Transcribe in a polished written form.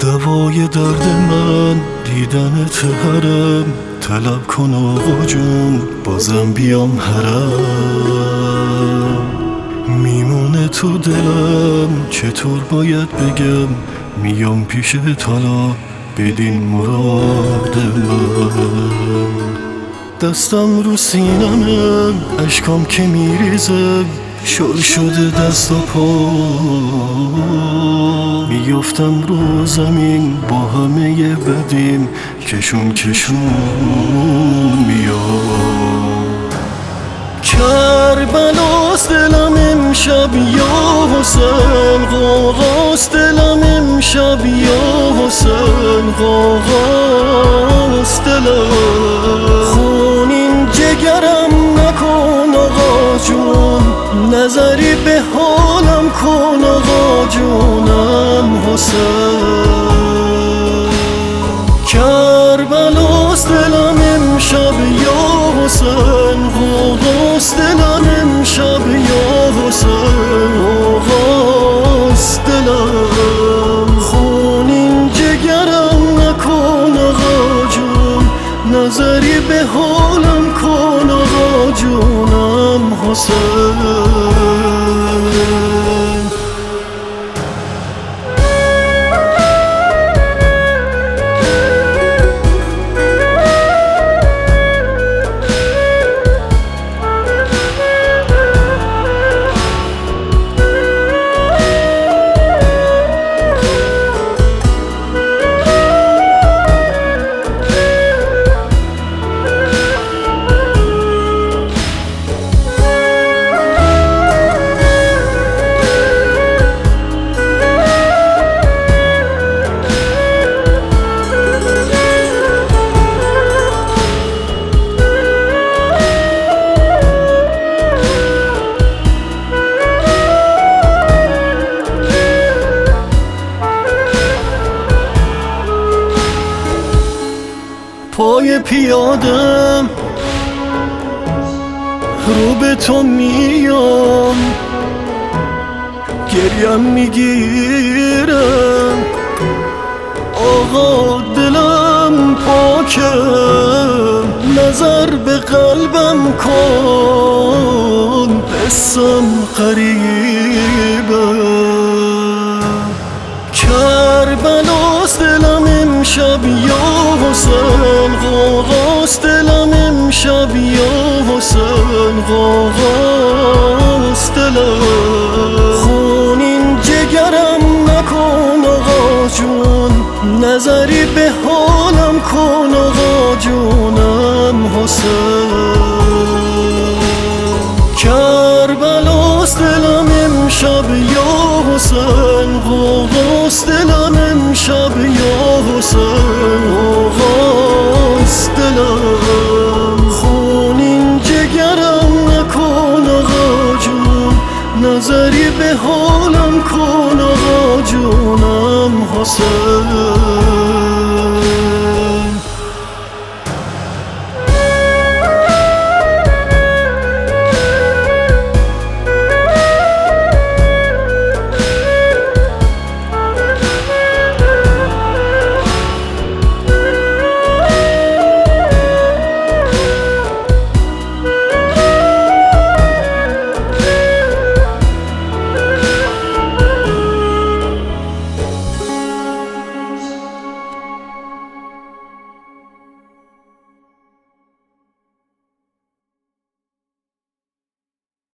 دوای درد من دیدنت حرم، طلب کن آقا جون بازم بیام حرم. میمونه تو دلم چطور باید بگم، میام پیشت حالا بدین مراد من. دستم رو سینمه اشکام که میریزه، شل شده دست و پا، میافتم رو زمین با همه بدیم، کشون میاد. کربلاست دلم امشب یا حسین، غوغاست دلم امشب یا حسین، غوغاست دلم. خونین جگرم نکن آقا جون، نظری به حالم کن آقا جونم حسین. کربلاست دلم امشب یا حسین، غوغاست دلم امشب یا حسین، غوغاست دلم. خونین جگرم نکن آقا جون، نظری به حالم کن آقا جونم حسین. پای پیادم رو به تو میام، گریم میگیرم آقا دلم پاکه، نظر به قلبم کن حسم غریبه. کربلاست دلم امشب یا حسین، غوغاست دلم امشب یا حسین، غوغاست دلم. خونین جگرم نکن آقا جون، نظری به حالم کن آقا جونم حسین. کربلاست دلم امشب یا حسین، غوغاست دلم امشب یا حسین، غوغاست دلم. خونین جگرم نکن آقا جون، نظری به حالم کن آقا جونم حسین.